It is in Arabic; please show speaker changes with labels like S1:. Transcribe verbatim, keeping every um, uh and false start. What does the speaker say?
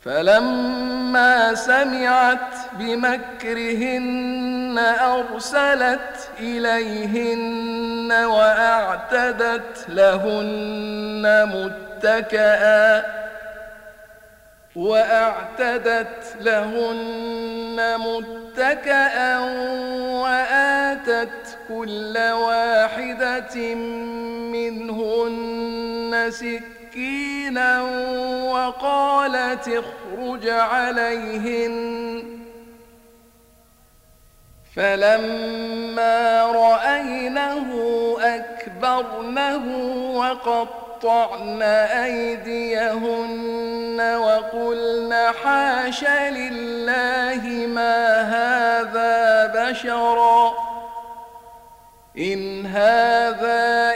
S1: فلما سمعت بمكرهن أرسلت إليهن وأعتدت لهن متكئا وأعتدت لهن متكئا وآتت كل واحدة منهن سكينا وقالت اخرج عليهن فلما رأينه أكبرنه وقطعن أيديهن وقلن حاش لله ما هذا بشرا إن هذا